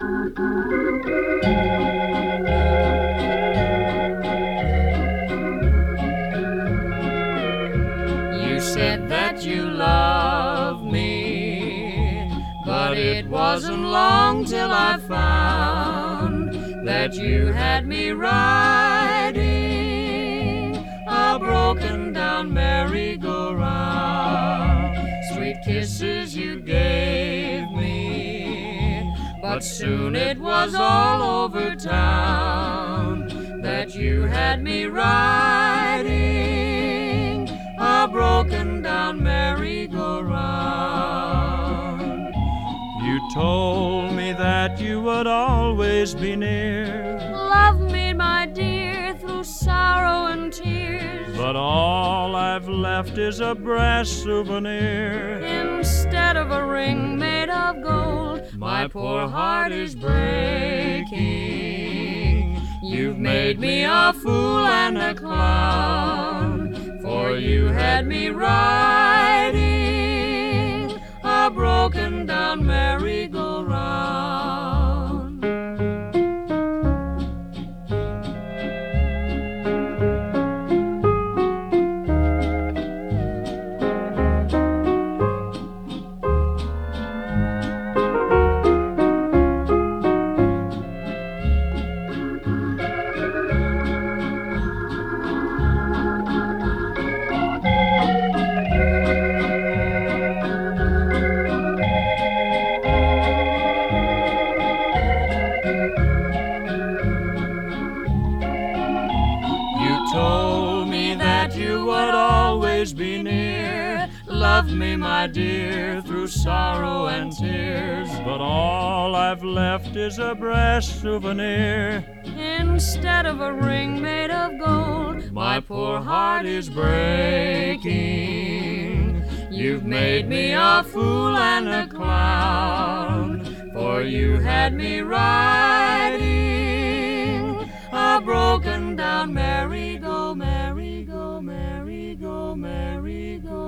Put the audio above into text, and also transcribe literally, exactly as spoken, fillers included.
You said that you loved me, but it wasn't long till I found that you had me riding a broken down merry-go-round. Sweet kisses you gave me, but soon it was all over town that you had me riding a broken down merry-go-round. You told me that you would always be near, Love me, my dear, through sorrow and tears, but all I've left is a brass souvenir. instead of a ring made of gold. My poor heart is breaking. You've made me a fool and a clown, for you had me riding a broken down merry-go-round. Told me that you would always be near, Love me, my dear, through sorrow and tears, but all I've left is a brass souvenir. instead of a ring made of gold. My poor heart is breaking. You've made me a fool and a clown, for you had me riding a broken down merry-go, merry-go, merry-go, merry-go.